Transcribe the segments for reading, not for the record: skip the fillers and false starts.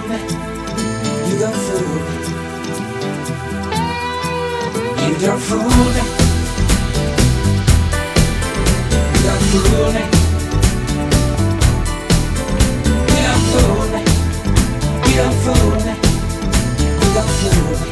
me. You don't fool me. You don't fool me. You don't fool me. You don't fool me. You don't fool me. You don't fool me.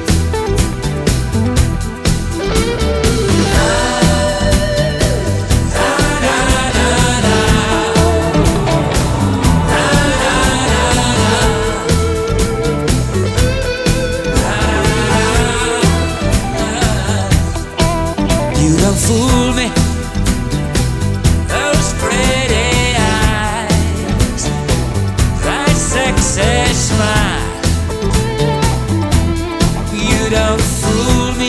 You don't fool me. Those pretty eyes, that sexy smile. You don't fool me.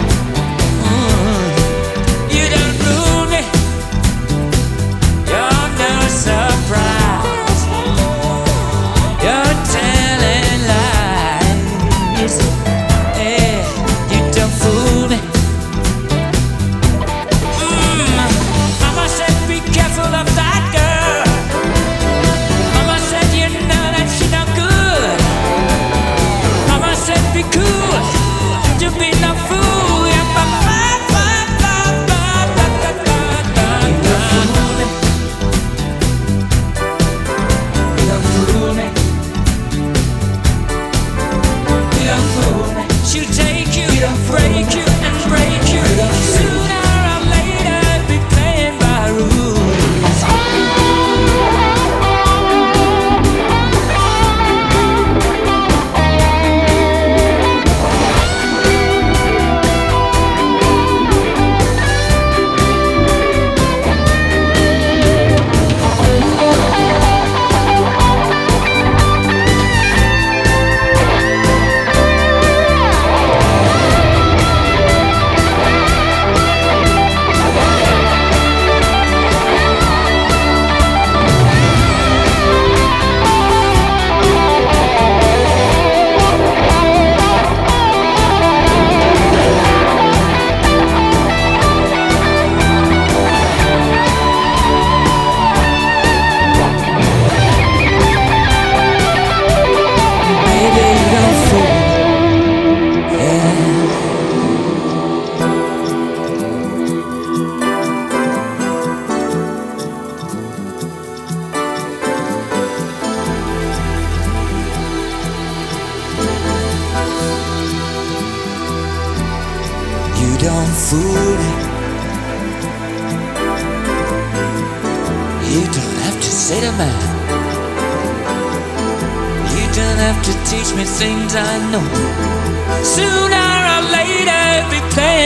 You don't fool me. You're no surprise. You're telling lies. Yeah, you don't fool me. Mama said be careful of that girl. Mama said you know that she no good. Mama said be cool, you be no fool. Yeah, ba ba ba ba ba ba ba ba ba. You don't fool me. You don't fool me. She'll take you, break you, and break you. Sooner or later, be playing by rules. Baby, you don't fool me. Yeah. You don't fool me. You don't have to say to man. You don't have to teach me things I know. Sooner or later, be playing